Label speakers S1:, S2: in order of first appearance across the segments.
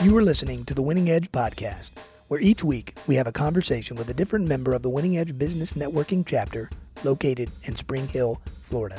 S1: You are listening to the Winning Edge Podcast, where each week we have a conversation with a different member of the Winning Edge Business Networking chapter located in Spring Hill, Florida.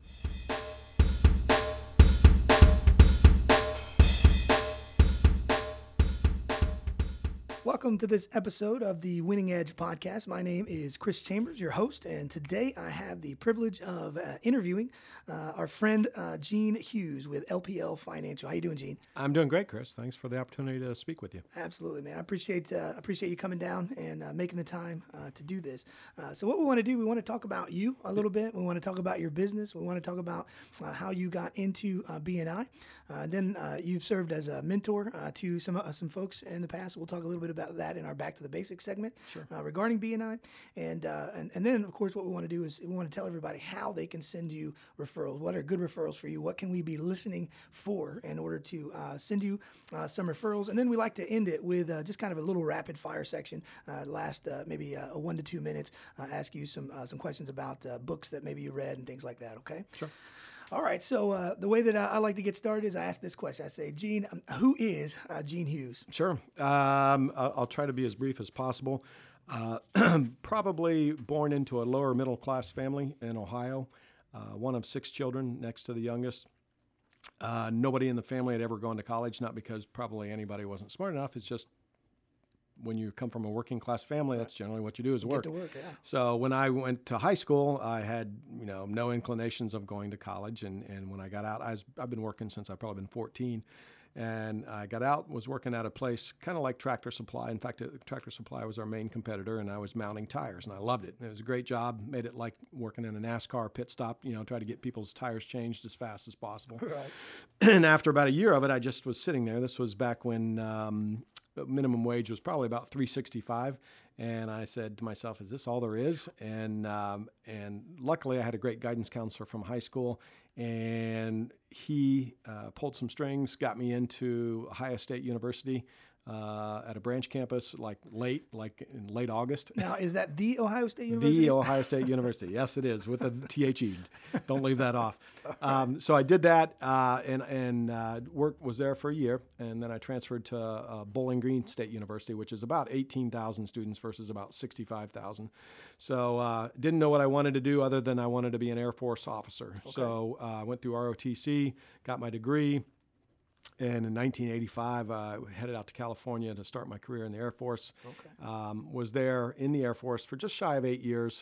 S1: Welcome to this episode of the Winning Edge Podcast. My name is Chris Chambers, your host, and today I have the privilege of interviewing our friend Gene Hughes with LPL Financial. How you doing, Gene?
S2: I'm doing great, Chris. Thanks for the opportunity to speak with you.
S1: Absolutely, man. I appreciate you coming down and making the time to do this. So what we want to do, we want to talk about you a little bit. We want to talk about your business. We want to talk about how you got into BNI. Then you've served as a mentor to some folks in the past. We'll talk a little bit about that in our Back to the Basics segment regarding BNI. And then, of course, what we want to do is we want to tell everybody how they can send you referrals. What are good referrals for you? What can we be listening for in order to send you some referrals? And then we like to end it with just kind of a little rapid fire section, last maybe 1 to 2 minutes, ask you some questions about books that maybe you read and things like that, okay?
S2: Sure.
S1: All right, so the way that I like to get started is I ask this question. I say, Gene, who is Gene Hughes?
S2: Sure. I'll try to be as brief as possible. Probably born into a lower middle class family in Ohio, one of 6 children, next to the youngest. Nobody in the family had ever gone to college, not because probably anybody wasn't smart enough. It's just when you come from a working class family, that's generally what you do is work.
S1: Get to work, yeah.
S2: So when I went to high school, I had no inclinations of going to college, and when I got out, I've been working since I've probably been 14, and I got out, was working at a place kind of like Tractor Supply. In fact, Tractor Supply was our main competitor, and I was mounting tires, and I loved it. It was a great job, made it like working in a NASCAR pit stop, try to get people's tires changed as fast as possible.
S1: Right.
S2: And after about a year of it, I just was sitting there. This was back when minimum wage was probably about $3.65, and I said to myself, "Is this all there is?" And luckily, I had a great guidance counselor from high school, and he pulled some strings, got me into Ohio State University at a branch campus, like in late August.
S1: Now, is that the Ohio State University?
S2: The Ohio State University. Yes, it is, with a THE. Don't leave that off. So I did that and was there for a year, and then I transferred to Bowling Green State University, which is about 18,000 students versus about 65,000. So didn't know what I wanted to do other than I wanted to be an Air Force officer. Okay. So I went through ROTC, got my degree. And in 1985, I headed out to California to start my career in the Air Force. Okay. Was there in the Air Force for just shy of 8 years.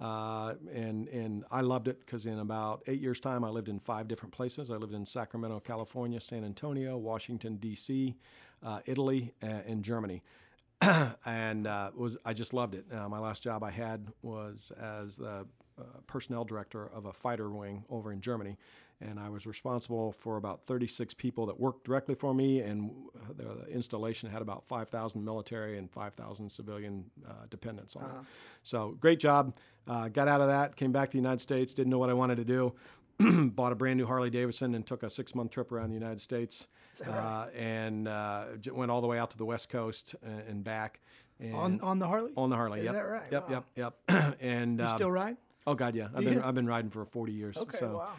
S2: And I loved it because in about 8 years' time, I lived in 5 different places. I lived in Sacramento, California, San Antonio, Washington, D.C., Italy, and Germany. And I just loved it. My last job I had was as the personnel director of a fighter wing over in Germany. And I was responsible for about 36 people that worked directly for me, and the installation had about 5,000 military and 5,000 civilian dependents on it. So great job. Got out of that, came back to the United States, didn't know what I wanted to do. Bought a brand new Harley Davidson and took a 6-month trip around the United States. And went all the way out to the West Coast and back. And
S1: on the Harley?
S2: On the Harley,
S1: Is
S2: yep.
S1: that right?
S2: Yep,
S1: wow.
S2: yep. And
S1: you still ride?
S2: Oh God, yeah. I've been riding for 40 years.
S1: Okay,
S2: so,
S1: wow.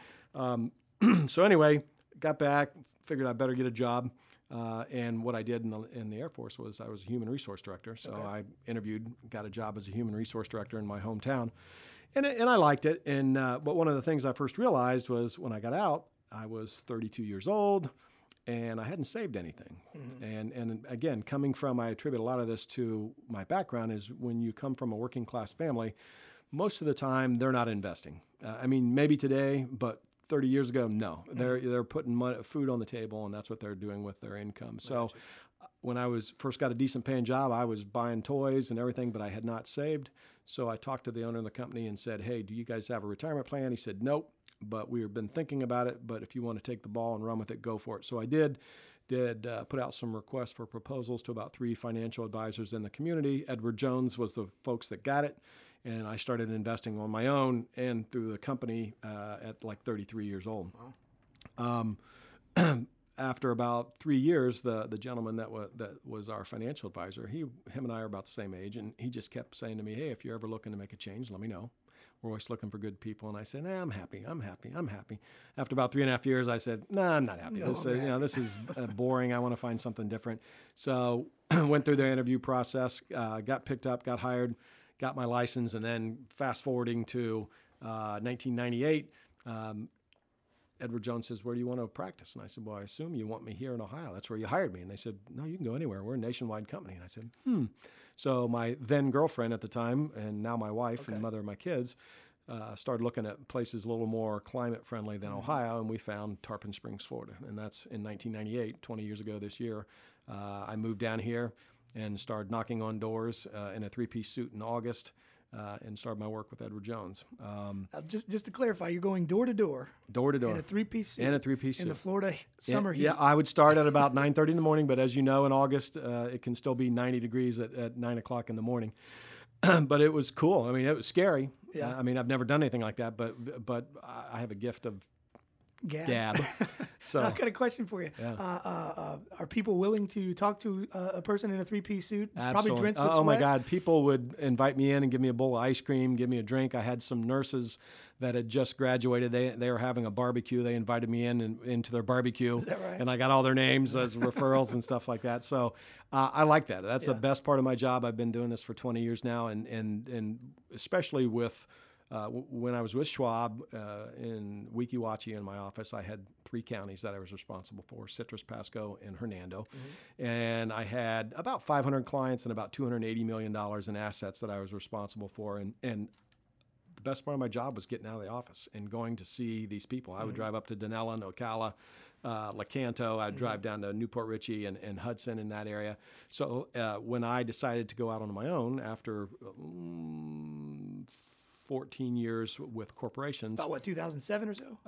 S2: So anyway, got back, figured I better get a job. And what I did in the Air Force was I was a human resource director. So I interviewed, got a job as a human resource director in my hometown. And I liked it. And but one of the things I first realized was when I got out, I was 32 years old and I hadn't saved anything. Mm-hmm. And again, I attribute a lot of this to my background is when you come from a working class family, most of the time they're not investing. Maybe today, but 30 years ago, no. They're putting food on the table, and that's what they're doing with their income. So when I first got a decent paying job, I was buying toys and everything, but I had not saved. So I talked to the owner of the company and said, "Hey, do you guys have a retirement plan?" He said, "Nope, but we've been thinking about it, but if you want to take the ball and run with it, go for it." So I did put out some requests for proposals to about 3 financial advisors in the community. Edward Jones was the folks that got it. And I started investing on my own and through the company at like 33 years old. Wow. After about 3 years, the gentleman that was our financial advisor, him and I are about the same age, and he just kept saying to me, "Hey, if you're ever looking to make a change, let me know." we're always looking for good people. And I said, I'm happy. After about 3.5 years, I said, no, I'm not happy. This is boring. I want to find something different. So went through the interview process, got picked up, got hired, got my license, and then fast forwarding to 1998, Edward Jones says, where do you want to practice? And I said, well, I assume you want me here in Ohio. That's where you hired me. And they said, no, you can go anywhere. We're a nationwide company. And I said, So my then girlfriend at the time, and now my wife and mother of my kids, started looking at places a little more climate friendly than Ohio, and we found Tarpon Springs, Florida. And that's in 1998, 20 years ago this year. I moved down here and started knocking on doors in a three-piece suit in August. And started my work with Edward Jones.
S1: Just to clarify, you're going door to door.
S2: Door to door.
S1: In a three-piece suit.
S2: In
S1: the Florida summer heat.
S2: Yeah, I would start at about 9:30 in the morning, but as you know, in August, it can still be 90 degrees at 9 o'clock in the morning. But it was cool. I mean, it was scary.
S1: Yeah.
S2: I mean, I've never done anything like that, but I have a gift of gab. So
S1: I've got a question for you.
S2: Yeah.
S1: Are people willing to talk to a person in a three-piece suit?
S2: Absolutely.
S1: Probably drenched with
S2: Oh my
S1: sweat?
S2: God. People would invite me in and give me a bowl of ice cream, give me a drink. I had some nurses that had just graduated. They were having a barbecue. They invited me into their barbecue.
S1: Is that right?
S2: And I got all their names as referrals and stuff like that. So I like that. That's the best part of my job. I've been doing this for 20 years now. And especially with when I was with Schwab in Weeki Wachee in my office, I had 3 counties that I was responsible for: Citrus, Pasco, and Hernando. And I had about 500 clients and about $280 million in assets that I was responsible for. And the best part of my job was getting out of the office and going to see these people. I would drive up to Donella, Ocala, Lecanto. I'd drive down to Newport Richey and Hudson in that area. So when I decided to go out on my own after 14 years with corporations.
S1: About what, 2007 or so?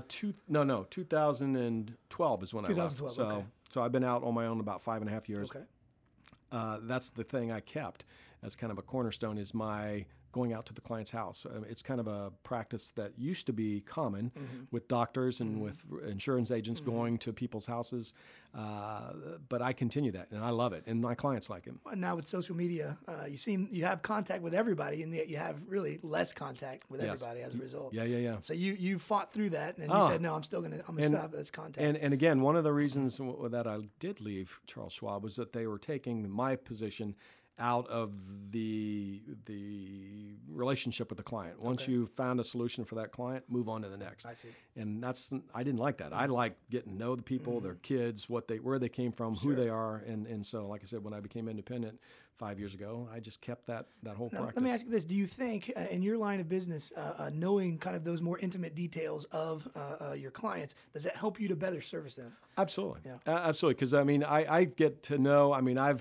S2: 2012 is when I left.
S1: 2012,
S2: So,
S1: okay.
S2: so I've been out on my own about 5.5 years.
S1: Okay.
S2: That's the thing I kept as kind of a cornerstone, is my going out to the client's house. It's kind of a practice that used to be common with doctors and with insurance agents going to people's houses. But I continue that, and I love it, and my clients like it.
S1: And now with social media, you have contact with everybody, and yet you have really less contact with everybody as a result.
S2: Yeah.
S1: So you fought through that, and you said, no, I'm gonna stop this contact.
S2: And again, one of the reasons that I did leave Charles Schwab was that they were taking my position out of the relationship with the client. Once you found a solution for that client, move on to the next.
S1: I see.
S2: And I didn't like that. I like getting to know the people, their kids, where they came from, who they are. And so, like I said, when I became independent 5 years ago, I just kept that whole practice.
S1: Let me ask you this. Do you think in your line of business, knowing kind of those more intimate details of your clients, does that help you to better service them?
S2: Absolutely.
S1: Yeah.
S2: Absolutely. Because, I mean, I get to know,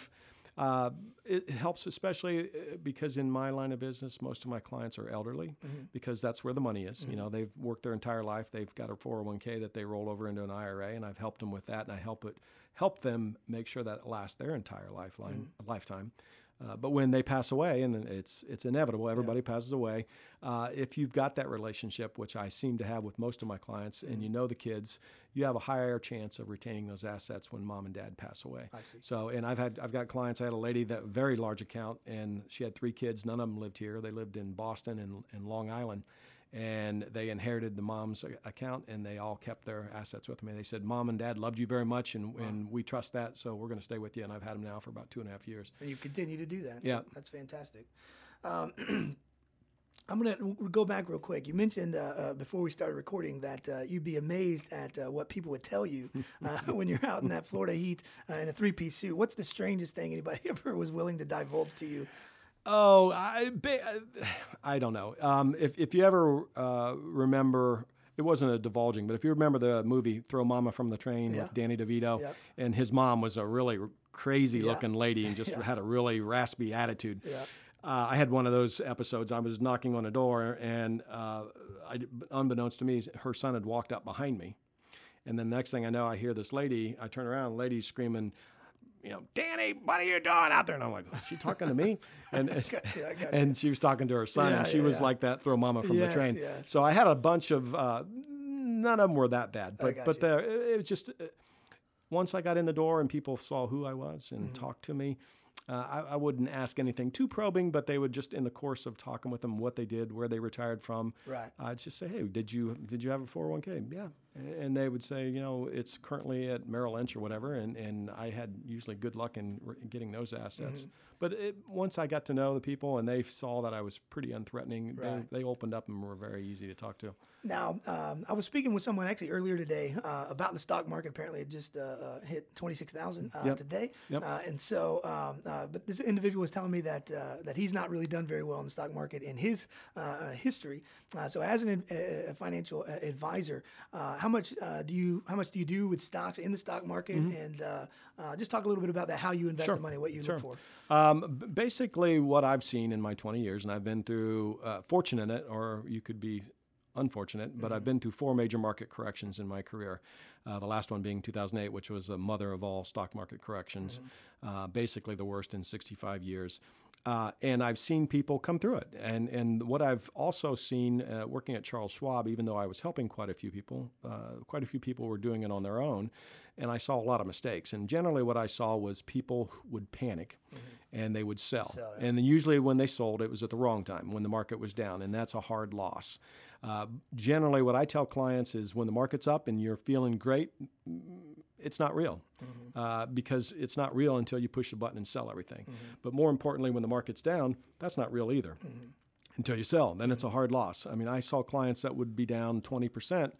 S2: it helps, especially because in my line of business, most of my clients are elderly because that's where the money is. You know, they've worked their entire life. They've got a 401k that they roll over into an IRA, and I've helped them with that, and I help them make sure that it lasts their entire lifetime. But when they pass away, and it's inevitable, everybody passes away. If you've got that relationship, which I seem to have with most of my clients, and you know the kids, you have a higher chance of retaining those assets when mom and dad pass away.
S1: I see.
S2: So, and I've got clients. I had a lady that very large account, and she had 3 kids. None of them lived here. They lived in Boston and Long Island. And they inherited the mom's account, and they all kept their assets with me. They said, Mom and Dad loved you very much, and we trust that, so we're going to stay with you. And I've had them now for about 2.5 years.
S1: And you continue to do that.
S2: Yeah.
S1: So that's fantastic. I'm going to go back real quick. You mentioned before we started recording that you'd be amazed at what people would tell you when you're out in that Florida heat in a 3-piece suit. What's the strangest thing anybody ever was willing to divulge to you?
S2: Oh, I don't know. If you ever remember, it wasn't a divulging, but if you remember the movie Throw Mama from the Train with Danny DeVito, and his mom was a really crazy-looking lady and just had a really raspy attitude.
S1: Yeah.
S2: I had one of those episodes. I was knocking on a door, and unbeknownst to me, her son had walked up behind me. And then the next thing I know, I hear this lady. I turn around, the lady's screaming, Danny, what are you doing out there? And I'm like, is she talking to me? And
S1: I got you.
S2: and she was talking to her son, and she was like that Throw Mama from the Train.
S1: Yes.
S2: So I had a bunch of, none of them were that bad, but it was just, once I got in the door and people saw who I was and talked to me, I wouldn't ask anything too probing, but they would just, in the course of talking with them, what they did, where they retired from,
S1: Right.
S2: I'd just say, hey, did you have a 401k? Yeah. And they would say, it's currently at Merrill Lynch or whatever, and I had usually good luck in getting those assets. But once I got to know the people and they saw that I was pretty unthreatening,
S1: Right.
S2: they opened up and were very easy to talk to.
S1: Now, I was speaking with someone actually earlier today about the stock market. Apparently, it just hit 26,000
S2: Yep.
S1: today,
S2: Yep.
S1: And so, but this individual was telling me that he's not really done very well in the stock market in his history. So, as a financial advisor, how much do you do with stocks in the stock market, and just talk a little bit about that, how you invest
S2: Sure.
S1: the money, what you
S2: Sure.
S1: look for.
S2: Basically, what I've seen in my 20 years, and I've been through fortunate, or you could be unfortunate, but I've been through 4 major market corrections in my career. The last one being 2008, which was the mother of all stock market corrections, basically the worst in 65 years. And I've seen people come through it. And what I've also seen working at Charles Schwab, even though I was helping quite a few people were doing it on their own, and I saw a lot of mistakes. And generally what I saw was people would panic and they would sell.
S1: Yeah.
S2: And then usually when they sold, it was at the wrong time, when the market was down, and that's a hard loss. Generally, what I tell clients is when the market's up and you're feeling great, it's not real, because it's not real until you push the button and sell everything. But more importantly, when the market's down, that's not real either until you sell. Then it's a hard loss. I mean, I saw clients that would be down 20%,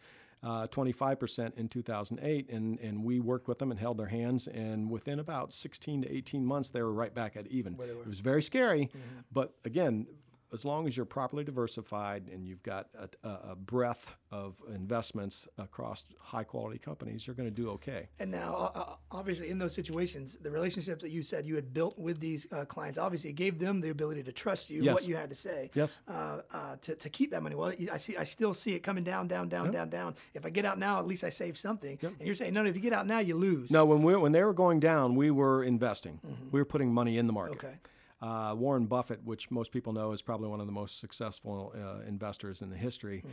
S2: 25% in 2008, and we worked with them and held their hands, and within about 16 to 18 months, they were right back at even. It was very scary, but again, as long as you're properly diversified and you've got a breadth of investments across high-quality companies, you're going to do okay.
S1: And now, obviously, in those situations, the relationships that you said you had built with these clients, obviously, it gave them the ability to trust you,
S2: Yes.
S1: what you had to say,
S2: Yes.
S1: To keep that money. Well, I still see it coming down. If I get out now, at least I save something. And you're saying, no, if you get out now, you lose.
S2: No, when they were going down, we were investing. We were putting money in the market.
S1: Okay.
S2: Warren Buffett, which most people know is probably one of the most successful investors in the history,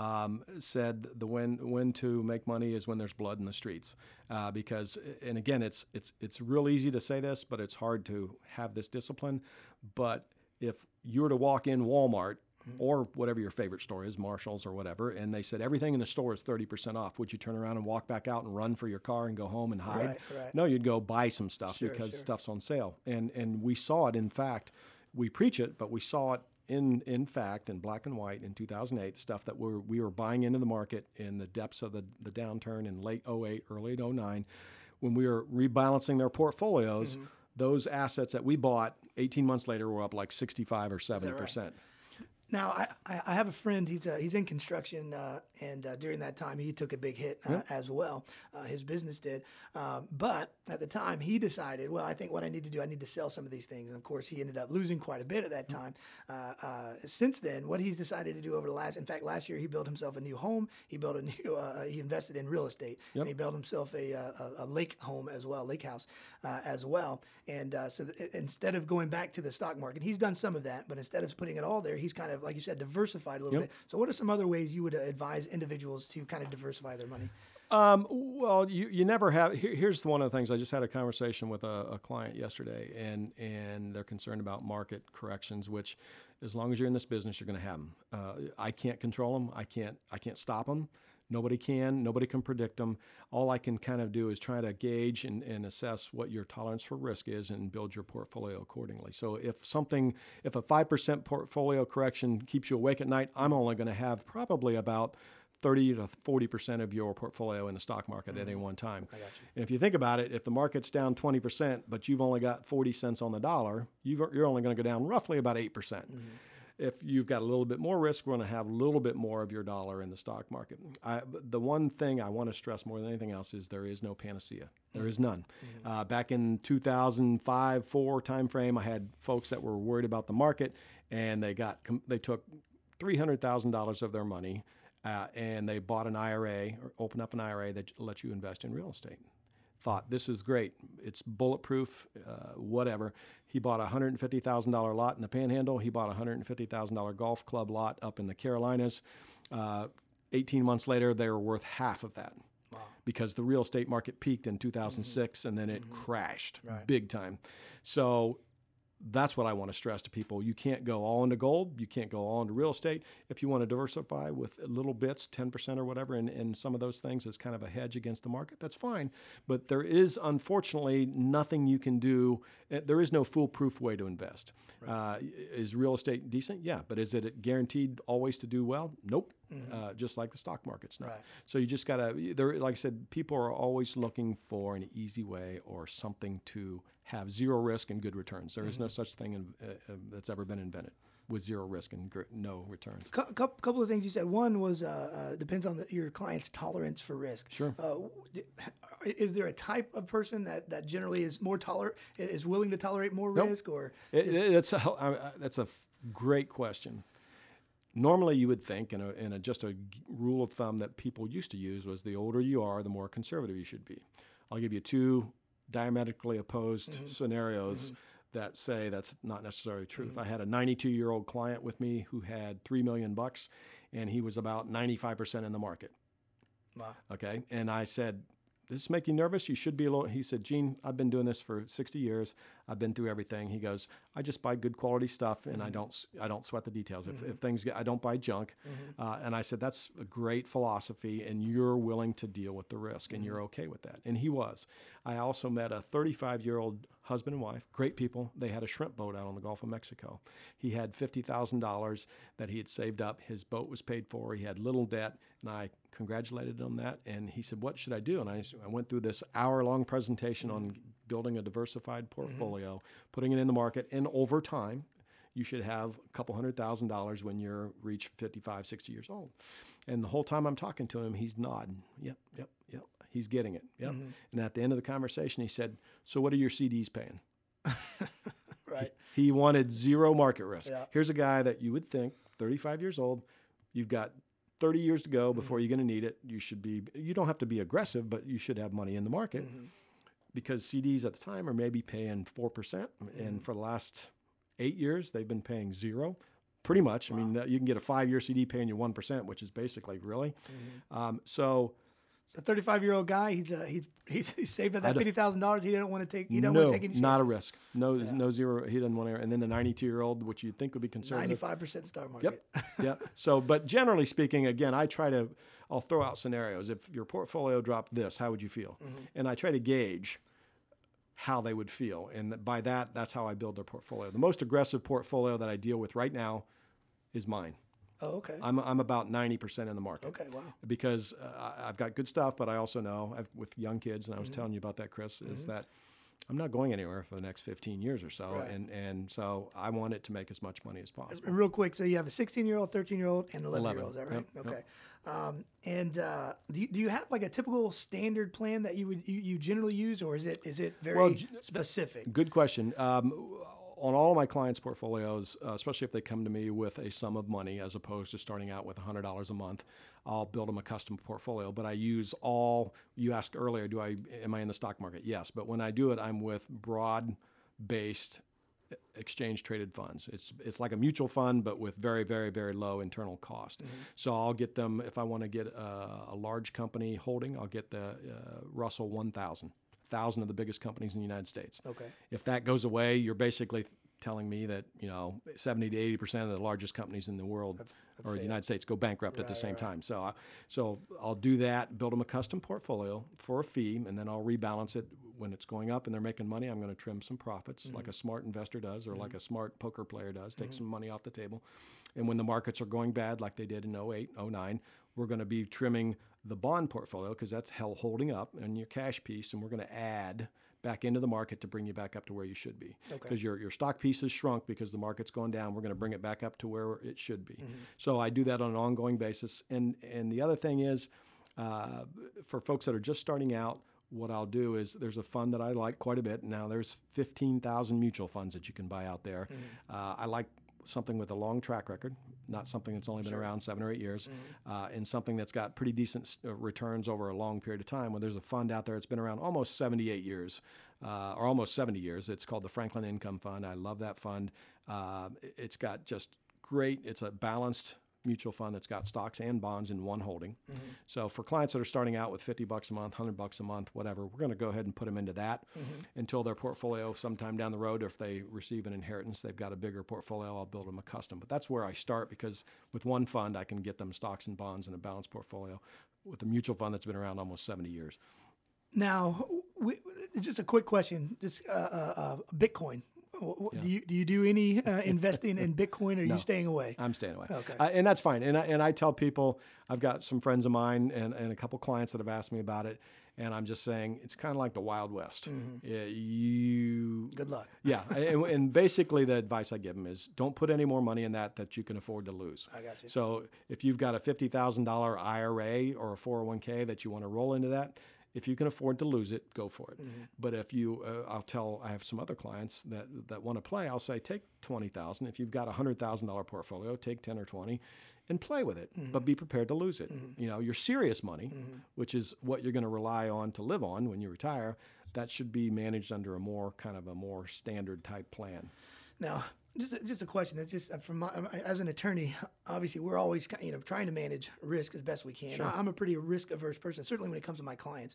S2: said when to make money is when there's blood in the streets. Because, and again, it's real easy to say this, but it's hard to have this discipline. But if you were to walk in Walmart or whatever your favorite store is, Marshall's or whatever, and they said everything in the store is 30% off, would you turn around and walk back out and run for your car and go home and hide?
S1: Right.
S2: No, you'd go buy some stuff because stuff's on sale. And we saw it, in fact, we preach it, but we saw it in fact, in black and white in 2008, stuff that we were buying into the market in the depths of the downturn in late 08, early 09, when we were rebalancing their portfolios. Those assets that we bought 18 months later were up like 65 or 70%.
S1: Now, I have a friend, he's in construction, and during that time, he took a big hit as well. His business did. But at the time, he decided, well, I think what I need to do, I need to sell some of these things. And of course, he ended up losing quite a bit at that time. Since then, what he's decided to do over last year, he built himself a new home. He built a new, he invested in real estate. And he built himself a lake home as well, lake house as well. And so instead of going back to the stock market, he's done some of that, but instead of putting it all there, he's kind of, like you said, diversified a little bit. So what are some other ways you would advise individuals to kind of diversify their money?
S2: Well, you never have. Here's one of the things. I just had a conversation with a client yesterday, and they're concerned about market corrections, which, as long as you're in this business, you're going to have them. I can't control them. I can't stop them. Nobody can. Nobody can predict them. All I can kind of do is try to gauge and assess what your tolerance for risk is and build your portfolio accordingly. So if a 5% portfolio correction keeps you awake at night, I'm only going to have probably about 30 to 40% of your portfolio in the stock market at any one time.
S1: I got you.
S2: And if you think about it, if the market's down 20%, but you've only got 40 cents on the dollar, you're only going to go down roughly about 8%. If you've got a little bit more risk, we're going to have a little bit more of your dollar in the stock market. The one thing I want to stress more than anything else is there is no panacea. There is none. Back in 2005-04 timeframe, I had folks that were worried about the market, and they took $300,000 of their money, and they bought an IRA or opened up an IRA that lets you invest in real estate. Thought, this is great. It's bulletproof, whatever. He bought a $150,000 lot in the Panhandle. He bought a $150,000 golf club lot up in the Carolinas. 18 months later, they were worth half of that.
S1: Wow.
S2: because the real estate market peaked in 2006 and then it crashed
S1: Right.
S2: big time. So that's what I want to stress to people. You can't go all into gold. You can't go all into real estate. If you want to diversify with little bits, 10% or whatever, in some of those things as kind of a hedge against the market, that's fine. But there is, unfortunately, nothing you can do. There is no foolproof way to invest. Is real estate decent? Yeah. But is it guaranteed always to do well? Nope. Just like the stock market's not.
S1: Right.
S2: So you just got to, like I said, people are always looking for an easy way or something to have zero risk and good returns. There is no such thing that's ever been invented with zero risk and no returns.
S1: Couple of things you said. One was depends on your client's tolerance for risk.
S2: Sure.
S1: Is there a type of person that generally is more is willing to tolerate more
S2: Nope.
S1: risk, or
S2: that's a great question. Normally, you would think, just a rule of thumb that people used to use was the older you are, the more conservative you should be. I'll give you two diametrically opposed scenarios that say that's not necessarily true. If I had a 92-year-old client with me who had $3 million and he was about 95% in the market.
S1: Wow.
S2: Okay. And I said, does this make you nervous? You should be a little. He said, Gene, I've been doing this for 60 years. I've been through everything. He goes, I just buy good quality stuff and I don't sweat the details. If things get, I don't buy junk. And I said, that's a great philosophy and you're willing to deal with the risk and you're okay with that. And he was. I also met a 35-year-old husband and wife, great people. They had a shrimp boat out on the Gulf of Mexico. He had $50,000 that he had saved up. His boat was paid for. He had little debt. And I congratulated him on that. And he said, what should I do? And I went through this hour-long presentation on building a diversified portfolio, putting it in the market. And over time, you should have a couple $100,000 when you're reach 55, 60 years old. And the whole time I'm talking to him, he's nodding. Yep. He's getting it. Yep. And at the end of the conversation, he said, so what are your CDs paying?
S1: Right.
S2: He wanted zero market risk.
S1: Yeah.
S2: Here's a guy that you would think, 35 years old, you've got 30 years to go before you're going to need it. You don't have to be aggressive, but you should have money in the market because CDs at the time are maybe paying 4%. And for the last 8 years, they've been paying zero. Pretty much. Wow. I mean, you can get a 5-year CD paying you 1%, which is basically really. So
S1: a 35-year-old guy, he's saved up that $50,000. He didn't want to take. He didn't want to take any chances.
S2: Not a risk. No zero. He doesn't want to. And then the 92-year-old, which you'd think would be conservative.
S1: 95% stock market.
S2: Yep. So, but generally speaking, again, I'll throw out scenarios. If your portfolio dropped this, how would you feel? And I try to gauge how they would feel. And by that's how I build their portfolio. The most aggressive portfolio that I deal with right now is mine.
S1: Oh, okay.
S2: I'm about 90% in the market.
S1: Okay, wow.
S2: Because I've got good stuff, but I also know with young kids, and I was telling you about that, Chris, is that I'm not going anywhere for the next 15 years or so.
S1: Right.
S2: And so I want it to make as much money as possible.
S1: And real quick, so you have a 16-year-old, 13-year-old, and 11-year-old, is that right?
S2: Yep.
S1: Okay. And do you have like a typical standard plan that you generally use, or is it very specific?
S2: Good question. On all of my clients' portfolios, especially if they come to me with a sum of money as opposed to starting out with $100 a month, I'll build them a custom portfolio. But I use you asked earlier, am I in the stock market? Yes. But when I do it, I'm with broad-based exchange-traded funds. It's like a mutual fund, but with very, very, very low internal cost. So I'll get them, if I want to get a large company holding, I'll get the Russell 1000. 1,000 of the biggest companies in the United States. Okay. If that goes away, you're basically telling me that 70 to 80% of the largest companies in the world or the United States go bankrupt at the same time. So I'll do that, build them a custom portfolio for a fee, and then I'll rebalance it when it's going up and they're making money. I'm going to trim some profits like a smart investor does or like a smart poker player does, take some money off the table. And when the markets are going bad like they did in 08, 09, we're going to be trimming the bond portfolio because that's holding up and your cash piece, and we're going to add back into the market to bring you back up to where you should be. Because your stock piece has shrunk because the market's gone down. We're going to bring it back up to where it should be. So I do that on an ongoing basis. And the other thing is, for folks that are just starting out, what I'll do is there's a fund that I like quite a bit. Now there's 15,000 mutual funds that you can buy out there. I like something with a long track record, not something that's only been around 7 or 8 years, and something that's got pretty decent returns over a long period of time. When there's a fund out there that's been around almost 78 years, or almost 70 years. It's called the Franklin Income Fund. I love that fund. It's got just great, it's a balanced mutual fund that's got stocks and bonds in one holding. So for clients that are starting out with $50 a month, $100 a month, whatever, we're going to go ahead and put them into that until their portfolio sometime down the road, or if they receive an inheritance, they've got a bigger portfolio, I'll build them a custom. But that's where I start, because with one fund, I can get them stocks and bonds in a balanced portfolio with a mutual fund that's been around almost 70 years.
S1: Now, just a quick question, just Bitcoin. Do you do any investing in Bitcoin, or are you staying away?
S2: I'm staying away.
S1: Okay.
S2: And that's fine. And I tell people, I've got some friends of mine and a couple clients that have asked me about it. And I'm just saying, it's kind of like the Wild West.
S1: Good luck.
S2: Yeah. And basically the advice I give them is, don't put any more money in that you can afford to lose.
S1: I got you.
S2: So if you've got a $50,000 IRA or a 401k that you want to roll into that, if you can afford to lose it, go for it. But if you, I have some other clients that want to play. I'll say, take $20,000. If you've got a $100,000 portfolio, take 10 or 20 and play with it, but be prepared to lose it. You know, your serious money, which is what you're going to rely on to live on when you retire, that should be managed under a more standard type plan.
S1: Now, just a question. It's just as an attorney, obviously we're always trying to manage risk as best we can.
S2: Sure.
S1: I'm a pretty risk averse person, certainly when it comes to my clients.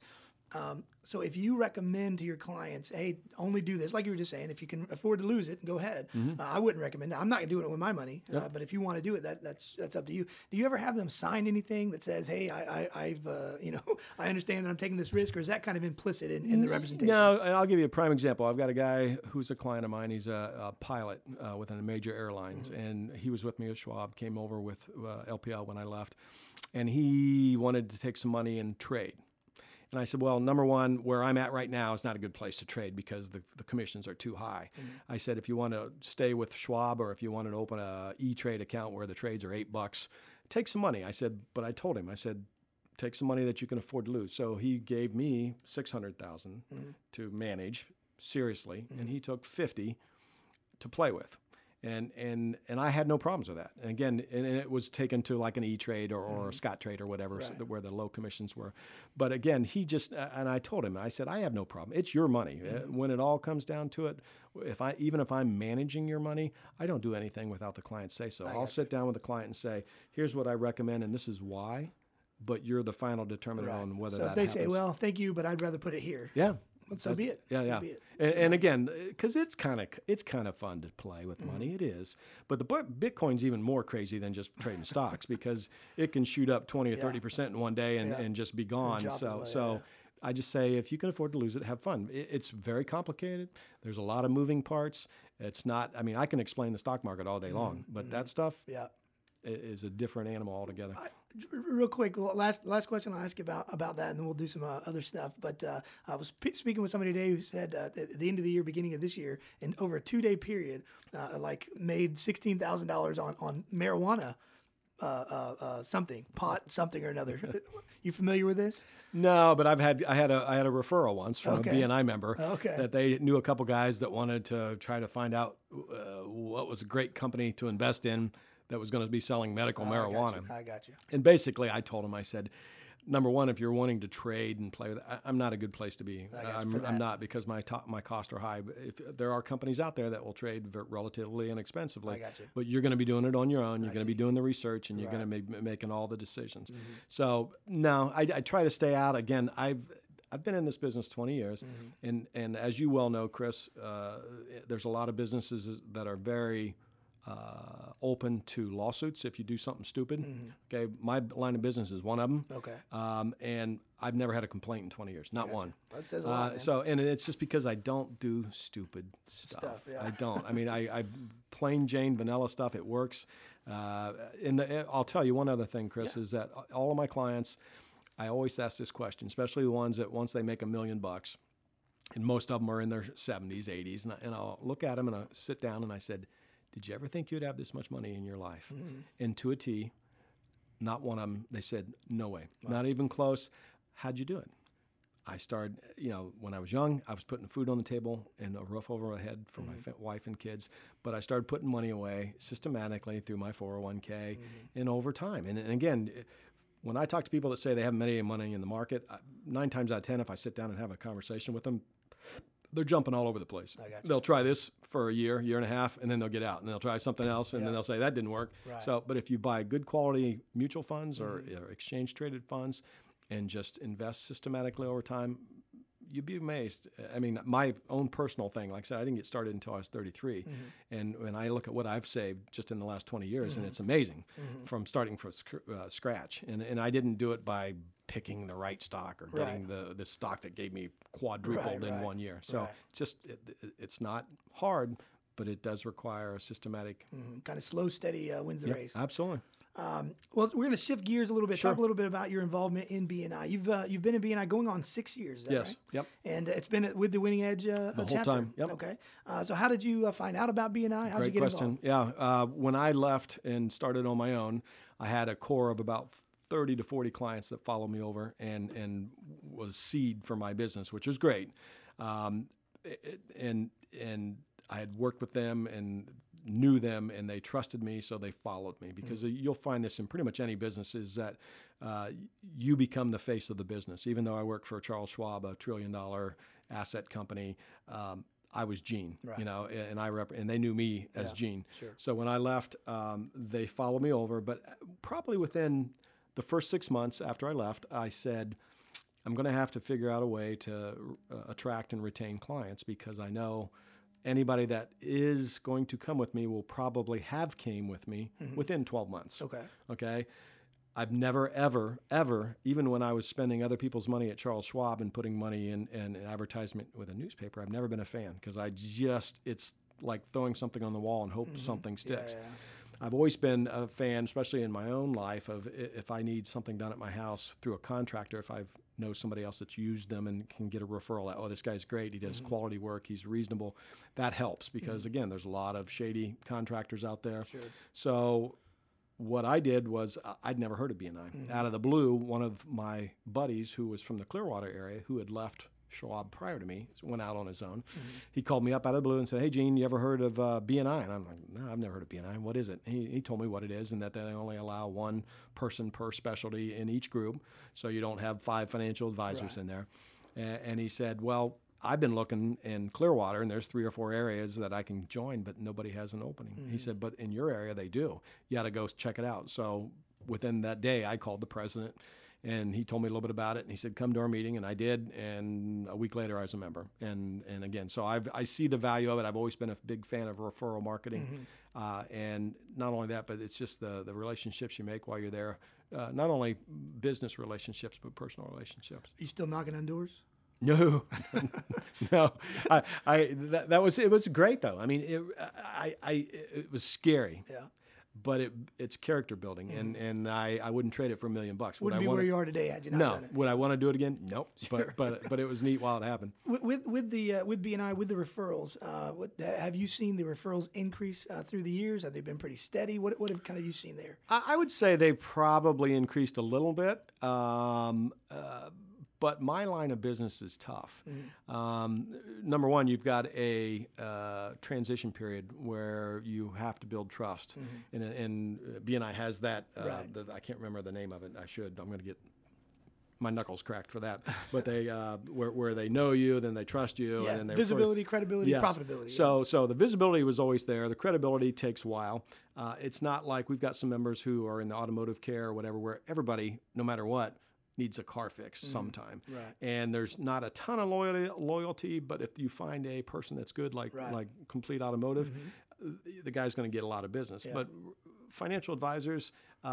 S1: So if you recommend to your clients, hey, only do this, like you were just saying, if you can afford to lose it, go ahead. I wouldn't recommend it. I'm not doing it with my money, but if you want to do it, that's up to you. Do you ever have them sign anything that says, hey, I've I understand that I'm taking this risk, or is that kind of implicit in the representation?
S2: No, and I'll give you a prime example. I've got a guy who's a client of mine. He's a pilot with a major airlines, and he was with me at Schwab, came over with LPL when I left, and he wanted to take some money and trade. And I said, well, number one, where I'm at right now is not a good place to trade because the commissions are too high. I said, if you want to stay with Schwab, or if you want to open a E-Trade account where the trades are $8, take some money. I said, but I told him, take some money that you can afford to lose. So he gave me $600,000 to manage seriously, and he took $50 to play with. And I had no problems with that. And again, and it was taken to like an E-Trade or a Scottrade or whatever, so where the low commissions were. But again, he just, and I told him, I said, I have no problem. It's your money. When it all comes down to it, even if I'm managing your money, I don't do anything without the client say so. I'll sit down with the client and say, here's what I recommend, and this is why, but you're the final determiner on whether that happens.
S1: So if they say, well, thank you, but I'd rather put it here.
S2: Yeah.
S1: So be it.
S2: Yeah, yeah. And again, because it's kind of fun to play with money. It is. But the Bitcoin's even more crazy than just trading stocks, because it can shoot up 20 or 30% in one day and just be gone. So I just say, if you can afford to lose it, have fun. It's very complicated. There's a lot of moving parts. It's not. I mean, I can explain the stock market all day long, but that stuff. Is a different animal altogether.
S1: Real quick, last question I'll ask you about that, and then we'll do some other stuff. But I was speaking with somebody today who said at the end of the year, beginning of this year, in over a 2-day period, made $16,000 on marijuana, pot, something or another. You familiar with this?
S2: No, but I had a referral once from a BNI member that they knew a couple guys that wanted to try to find out what was a great company to invest in that was going to be selling medical marijuana.
S1: I got you.
S2: And basically, I told him, I said, number one, if you're wanting to trade and play with it, I'm not a good place to be. I'm not, because my costs are high. But if there are companies out there that will trade relatively inexpensively,
S1: I got you.
S2: But you're going to be doing it on your own. You're going to be doing the research, and you're going to be making all the decisions. So no, I try to stay out. Again, I've been in this business 20 years, and as you well know, Chris, there's a lot of businesses that are very open to lawsuits if you do something stupid. Okay, my line of business is one of them. Okay, and I've never had a complaint in 20 years, not one.
S1: That says a lot.
S2: And it's just because I don't do stupid stuff. I don't. I mean, I plain Jane vanilla stuff. It works. I'll tell you one other thing, Chris, is that all of my clients, I always ask this question, especially the ones that once they make $1 million, and most of them are in their 70s, 80s, and I'll look at them and I'll sit down and I said, did you ever think you'd have this much money in your life? And to a T, not one of them, they said, no way, not even close. How'd you do it? I started, when I was young, I was putting food on the table and a roof over my head for my wife and kids. But I started putting money away systematically through my 401k and over time. And again, when I talk to people that say they haven't made any money in the market, 9 times out of 10, if I sit down and have a conversation with them, they're jumping all over the place.
S1: I got you.
S2: They'll try this for a year, year and a half, and then they'll get out, and they'll try something else, and then they'll say that didn't work.
S1: Right.
S2: So, but if you buy good quality mutual funds or exchange traded funds, and just invest systematically over time, you'd be amazed. I mean, my own personal thing, like I said, I didn't get started until I was 33. And when I look at what I've saved just in the last 20 years, and it's amazing from starting from scratch. And I didn't do it by picking the right stock or getting the stock that gave me quadrupled in 1 year. So it's not hard, but it does require a systematic.
S1: Kind of slow, steady wins the race.
S2: Absolutely.
S1: Well, we're going to shift gears a little bit. Sure. Talk a little bit about your involvement in BNI. You've been in BNI going on 6 years. Is that right?
S2: Yep.
S1: And it's been with the Winning Edge
S2: the whole
S1: chapter.
S2: time. Yep.
S1: Okay. So how did you find out about BNI? How did you get
S2: question.
S1: involved?
S2: Yeah. When I left and started on my own, I had a core of about 30 to 40 clients that followed me over and was seed for my business, which was great. And I had worked with them and knew them, and they trusted me, so they followed me. Because you'll find this in pretty much any business, is that you become the face of the business. Even though I work for Charles Schwab, a $1 trillion asset company, I was Gene, and they knew me as Gene.
S1: Sure.
S2: So when I left, they followed me over, but probably within the first 6 months after I left, I said, I'm going to have to figure out a way to attract and retain clients, because I know anybody that is going to come with me will probably have came with me within 12 months. Okay. I've never, ever, even when I was spending other people's money at Charles Schwab and putting money in an advertisement with a newspaper, I've never been a fan, because it's like throwing something on the wall and hope something sticks. Yeah. I've always been a fan, especially in my own life, of if I need something done at my house through a contractor, if I know somebody else that's used them and can get a referral, oh, this guy's great, he does quality work, he's reasonable, that helps, because, again, there's a lot of shady contractors out there.
S1: Sure.
S2: So what I did was, I'd never heard of BNI. Out of the blue, one of my buddies who was from the Clearwater area, who had left Schwab prior to me, went out on his own. He called me up out of the blue and said, "Hey, Gene, you ever heard of BNI?" And I'm like, "No, I've never heard of BNI. What is it?" He told me what it is, and that they only allow one person per specialty in each group, so you don't have 5 financial advisors in there. And he said, "Well, I've been looking in Clearwater, and there's 3 or 4 areas that I can join, but nobody has an opening." He said, "But in your area, they do. You got to go check it out." So within that day, I called the president, and he told me a little bit about it, and he said, "Come to our meeting," and I did, and a week later I was a member. And again, so I see the value of it. I've always been a big fan of referral marketing, and not only that, but it's just the relationships you make while you're there. Not only business relationships, but personal relationships.
S1: Are you still knocking on doors?
S2: No, no. That was, it was great though. I mean, it was scary.
S1: Yeah.
S2: But it's character building, and I wouldn't trade it for $1 million.
S1: Wouldn't be where you are today had you not done it.
S2: Would I want to do it again? Nope.
S1: Sure.
S2: But it was neat while it happened.
S1: With BNI, with the referrals, have you seen the referrals increase through the years? Have they been pretty steady? What have kind of you seen there?
S2: I would say they've probably increased a little bit. But my line of business is tough. Number one, you've got a transition period where you have to build trust, and BNI has that. I can't remember the name of it. I should. I'm going to get my knuckles cracked for that. But they where they know you, then they trust you, and then they
S1: visibility, credibility, profitability.
S2: So the visibility was always there. The credibility takes a while. It's not like we've got some members who are in the automotive care or whatever, where everybody, no matter what, needs a car fix sometime.
S1: Right.
S2: And there's not a ton of loyalty, but if you find a person that's good, like Complete Automotive, the guy's going to get a lot of business. Yeah. But financial advisors,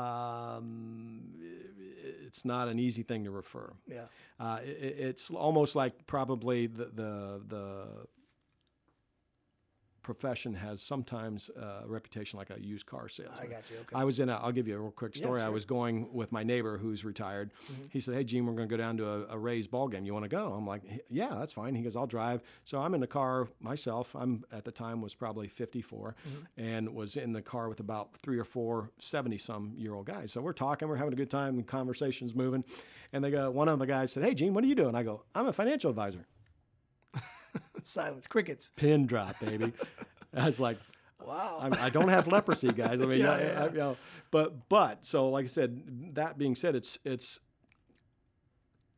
S2: it's not an easy thing to refer.
S1: Yeah.
S2: It's almost like probably the profession has sometimes a reputation like a used car salesman.
S1: I got you. Okay.
S2: I was I'll give you a real quick story.
S1: Yeah, sure.
S2: I was going with my neighbor who's retired. He said, "Hey, Gene, we're going to go down to a Rays ball game. You want to go?" I'm like, "Yeah, that's fine." He goes, "I'll drive." So I'm in the car myself. I'm at the time was probably 54 and was in the car with about 3 or 4 70-some-year-old guys. So we're talking, we're having a good time, the conversation's moving. And one of the guys said, "Hey, Gene, what are you doing?" I go, "I'm a financial advisor."
S1: Silence, crickets.
S2: Pin drop, baby. I was like,
S1: wow.
S2: I don't have leprosy, guys. I mean, but so like I said, that being said, it's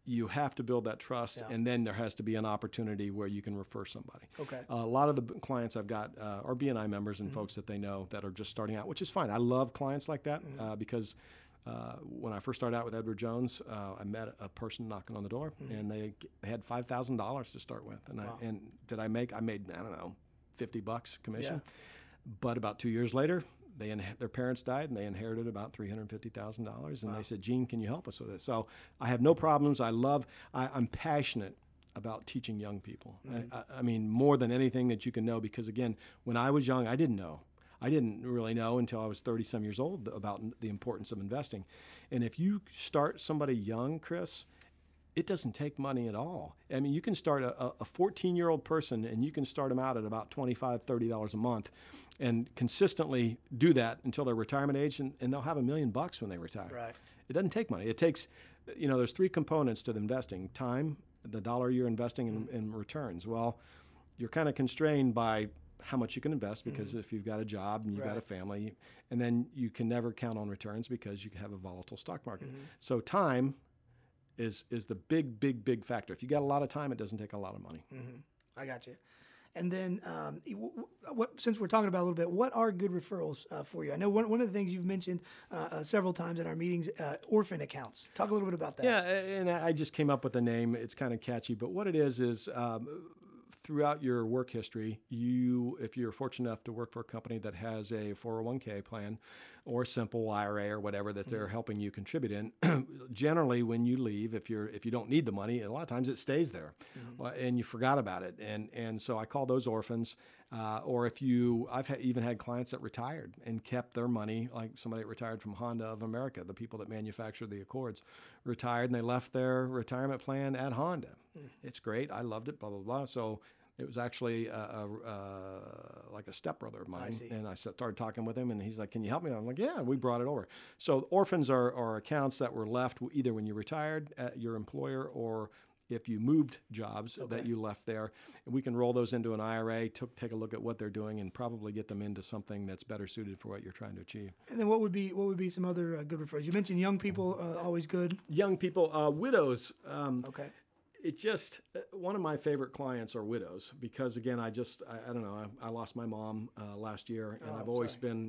S2: you have to build that trust, and then there has to be an opportunity where you can refer somebody.
S1: Okay.
S2: A lot of the clients I've got are BNI members and folks that they know that are just starting out, which is fine. I love clients like that because when I first started out with Edward Jones, I met a person knocking on the door, and they had $5,000 to start with, and I made I don't know, $50 commission, but about 2 years later, their parents died, and they inherited about $350,000. And they said, Gene, can you help us with this? So I have no problems. I'm passionate about teaching young people. I mean, more than anything that you can know, because again, when I was young, I didn't know. I didn't really know until I was 30-some years old about the importance of investing. And if you start somebody young, Chris, it doesn't take money at all. I mean, you can start a 14-year-old person, and you can start them out at about $25, $30 a month, and consistently do that until their retirement age, and they'll have $1 million when they retire.
S1: Right.
S2: It doesn't take money. It takes, there's 3 components to the investing: time, the dollar you're investing, in returns. Well, you're kind of constrained by how much you can invest, because if you've got a job and you've got a family, and then you can never count on returns because you have a volatile stock market. So time is the big factor. If you got a lot of time, it doesn't take a lot of money.
S1: I got you. And then, since we're talking about a little bit, what are good referrals for you? I know one of the things you've mentioned several times in our meetings, orphan accounts. Talk a little bit about that.
S2: Yeah, and I just came up with the name. It's kind of catchy, but what it is throughout your work history, if you're fortunate enough to work for a company that has a 401k plan or simple IRA or whatever that they're helping you contribute in, generally when you leave, if you don't need the money, a lot of times it stays there, and you forgot about it, and so I call those orphans. Or I've even had clients that retired and kept their money, like somebody that retired from Honda of America, the people that manufacture the Accords, retired, and they left their retirement plan at Honda. It's great. I loved it, blah, blah, blah. So it was actually like a stepbrother of mine. And I started talking with him, and he's like, can you help me? I'm like, yeah, we brought it over. So orphans are accounts that were left either when you retired at your employer, or if you moved jobs that you left there. And we can roll those into an IRA, take a look at what they're doing, and probably get them into something that's better suited for what you're trying to achieve.
S1: And then what would be some other good referrals? You mentioned young people, always good.
S2: Young people, widows.
S1: Okay.
S2: It just, one of my favorite clients are widows, because again, I don't know, I lost my mom last year, and I've always been,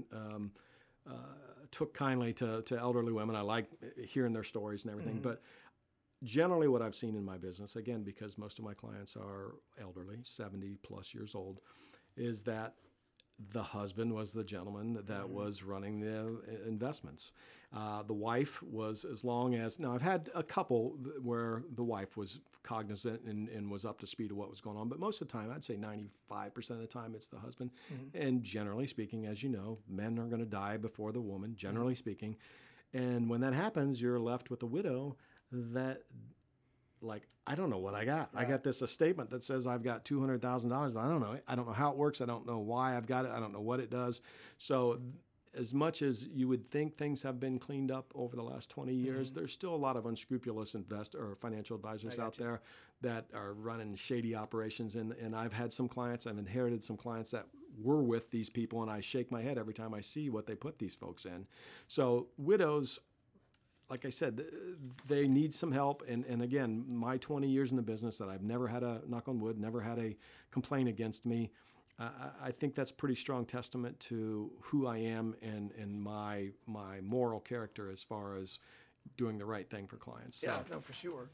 S2: took kindly to elderly women. I like hearing their stories and everything, but generally what I've seen in my business, again, because most of my clients are elderly, 70 plus years old, is that the husband was the gentleman that was running the investments. The wife was, now I've had a couple where the wife was cognizant and was up to speed of what was going on, but most of the time, I'd say 95% of the time, it's the husband. And generally speaking, as you know, men are going to die before the woman, generally speaking. And when that happens, you're left with a widow that, like, I don't know what I got. Right. I got a statement that says I've got $200,000, but I don't know. I don't know how it works. I don't know why I've got it. I don't know what it does. So as much as you would think things have been cleaned up over the last 20 years, there's still a lot of unscrupulous financial advisors out there that are running shady operations. And I've had some clients, I've inherited some clients that were with these people, and I shake my head every time I see what they put these folks in. So widows, like I said, they need some help. And again, my 20 years in the business, that I've never had knock on wood, never had a complaint against me. I think that's pretty strong testament to who I am and my moral character as far as doing the right thing for clients.
S1: Yeah, no, for sure.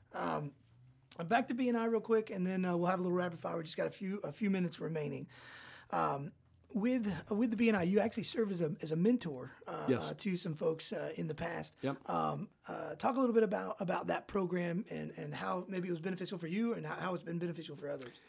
S1: Back to BNI real quick, and then we'll have a little rapid fire. We just got a few minutes remaining. With the BNI, you actually serve as a mentor to some folks in the past.
S2: Yep.
S1: Talk a little bit about that program and how maybe it was beneficial for you and how it's been beneficial for others.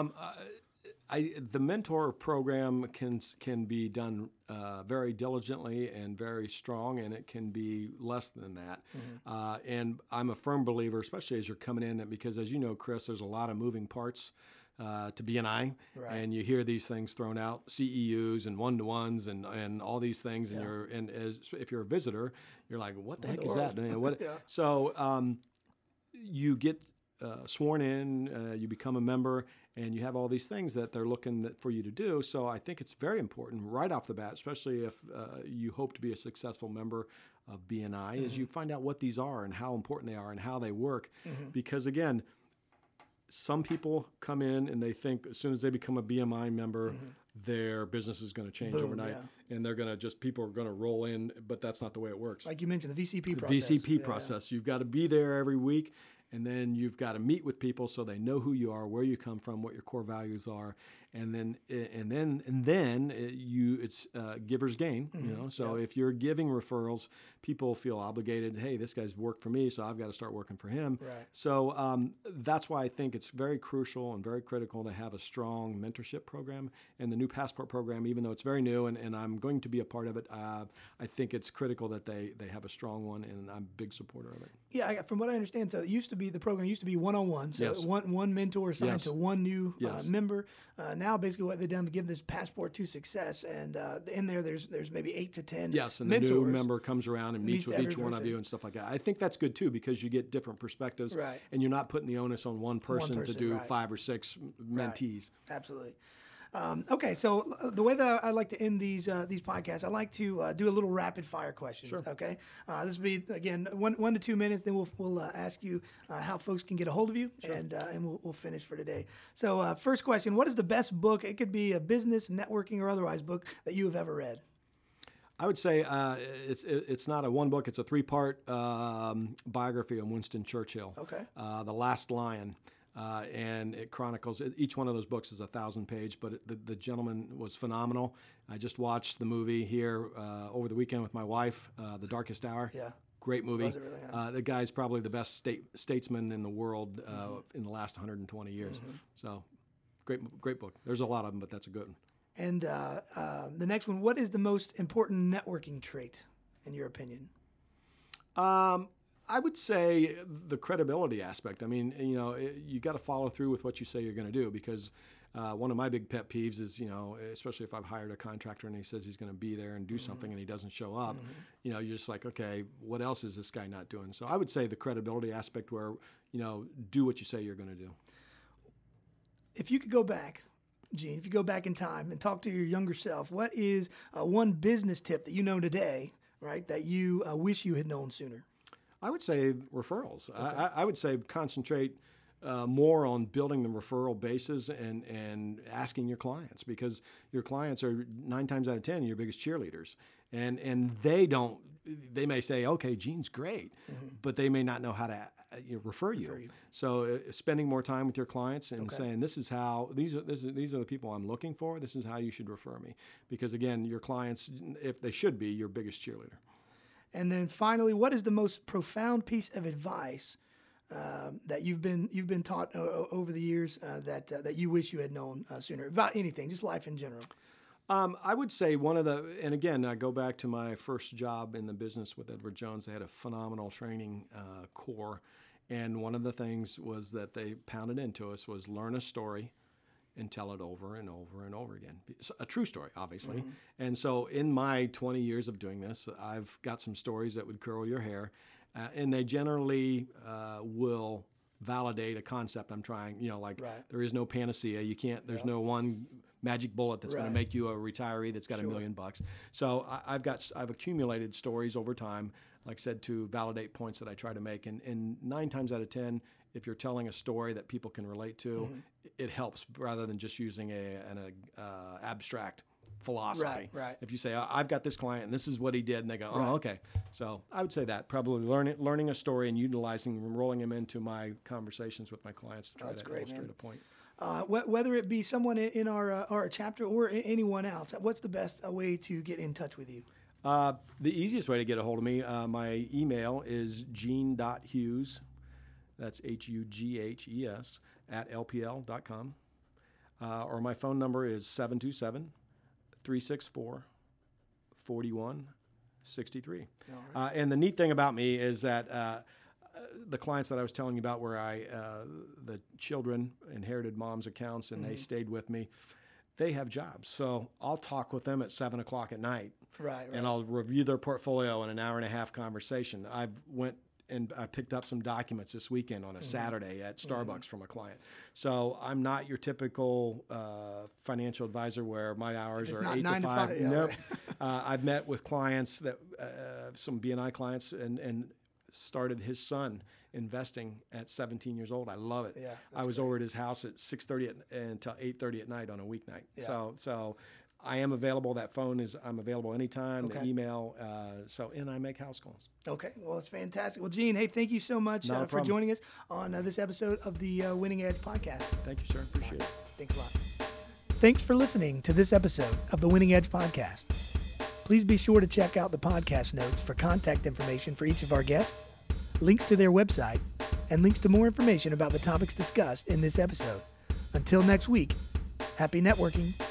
S2: The mentor program can be done very diligently and very strong, and it can be less than that. And I'm a firm believer, especially as you're coming in, because as you know, Chris, there's a lot of moving parts to BNI, and you hear these things thrown out, CEUs and one-to-ones and all these things, and if you're a visitor, you're like, what the heck is that? So you get sworn in, you become a member, and you have all these things that they're looking for you to do. So I think it's very important right off the bat, especially if you hope to be a successful member of BNI, is you find out what these are and how important they are and how they work. Because again, some people come in and they think as soon as they become a BMI member, their business is going to change overnight, and they're going to people are going to roll in, but that's not the way it works.
S1: Like you mentioned, the VCP
S2: The
S1: process.
S2: VCP process. You've got to be there every week, and then you've got to meet with people so they know who you are, where you come from, what your core values are, and then it's givers gain. So if you're giving referrals, people feel obligated. Hey, this guy's worked for me, so I've got to start working for him.
S1: Right.
S2: So that's why I think it's very crucial and very critical to have a strong mentorship program. And the new Passport program, even though it's very new and I'm going to be a part of it, I think it's critical that they have a strong one, and I'm a big supporter of it.
S1: Yeah, from what I understand, so the program used to be one-on-one. So
S2: Yes.
S1: one mentor assigned to one new member. Now, basically, what they've done to give this Passport to Success, and in there's maybe 8 to 10
S2: Yes, and
S1: mentors.
S2: the new member comes around and meets with
S1: every
S2: each one of
S1: person.
S2: you and stuff like that. I think that's good too, because you get different perspectives,
S1: Right.
S2: and you're not putting the onus on one person to do
S1: right.
S2: 5 or 6 mentees.
S1: Absolutely. Okay, so the way that I like to end these podcasts, I like to do a little rapid fire questions.
S2: Sure.
S1: Okay, this will be again 1 to 2 minutes. Then we'll ask you how folks can get a hold of you, and we'll finish for today. So first question: what is the best book? It could be a business, networking, or otherwise book that you have ever read.
S2: I would say it's not a one book; it's a 3-part biography of Winston Churchill.
S1: Okay.
S2: The Last Lion. And it chronicles, each one of those books is 1,000-page, but the gentleman was phenomenal. I just watched the movie here over the weekend with my wife, The Darkest Hour.
S1: Yeah.
S2: Great movie.
S1: Was it really?
S2: The guy's probably the best statesman in the world in the last 120 years. So great book. There's a lot of them, but that's a good one.
S1: And the next one: what is the most important networking trait, in your opinion?
S2: I would say the credibility aspect. I mean, you got to follow through with what you say you're going to do, because one of my big pet peeves is, especially if I've hired a contractor and he says he's going to be there and do something and he doesn't show up, you're just like, okay, what else is this guy not doing? So I would say the credibility aspect where, do what you say you're going to do.
S1: If you could go back, Gene, if you go back in time and talk to your younger self, what is one business tip that you know today, right, that you wish you had known sooner?
S2: I would say referrals.
S1: Okay.
S2: I would say concentrate more on building the referral bases and asking your clients, because your clients are 9 times out of 10 your biggest cheerleaders, and they may say, okay, Gene's great, but they may not know how to refer you. So spending more time with your clients and saying, this is how these are the people I'm looking for. This is how you should refer me, because again, your clients, if they should be your biggest cheerleader.
S1: And then finally, what is the most profound piece of advice that you've been taught over the years that you wish you had known sooner about anything, just life in general?
S2: I would say and again, I go back to my first job in the business with Edward Jones. They had a phenomenal training core, and one of the things was that they pounded into us was learn a story and tell it over and over and over again. A true story, obviously. And so in my 20 years of doing this, I've got some stories that would curl your hair, and they generally will validate a concept I'm trying. There is no panacea. You can't. There's no one magic bullet that's going to make you a retiree that's got $1 million. So I've accumulated stories over time, like I said, to validate points that I try to make. And 9 times out of 10, if you're telling a story that people can relate to, it helps rather than just using an abstract philosophy.
S1: Right.
S2: If you say, I've got this client and this is what he did, and they go, oh, okay. So I would say that probably learning a story and utilizing, rolling them into my conversations with my clients to try to illustrate a point.
S1: Whether it be someone in our chapter or anyone else, what's the best way to get in touch with you?
S2: The easiest way to get a hold of me, my email is gene.hughes, that's HUGHES, @lpl.com. Or my phone number is 727-364-4163. And the neat thing about me is that the clients that I was telling you about where the children inherited mom's accounts and they stayed with me, they have jobs. So I'll talk with them at 7 o'clock at night.
S1: Right.
S2: And I'll review their portfolio in an hour and a half conversation. I've went and I picked up some documents this weekend on a Saturday at Starbucks from a client. So I'm not your typical financial advisor where my hours
S1: It's
S2: are
S1: not
S2: 8
S1: 9
S2: to
S1: to
S2: 5.
S1: 5, yeah,
S2: Nope.
S1: right.
S2: I've met with clients that some BNI clients and started his son investing at 17 years old. I love it.
S1: Yeah,
S2: I was over at his house at 6:30 until 8:30 at night on a weeknight.
S1: Yeah.
S2: So I am available. That phone I'm available anytime.
S1: Okay.
S2: The email. And I make house calls.
S1: Okay, well, it's fantastic. Well, Gene, hey, thank you so much
S2: Not a
S1: for
S2: problem.
S1: joining us on this episode of the Winning Edge podcast.
S2: Thank you, sir. Appreciate it.
S1: Thanks a lot. Thanks for listening to this episode of the Winning Edge podcast. Please be sure to check out the podcast notes for contact information for each of our guests, links to their website, and links to more information about the topics discussed in this episode. Until next week, happy networking.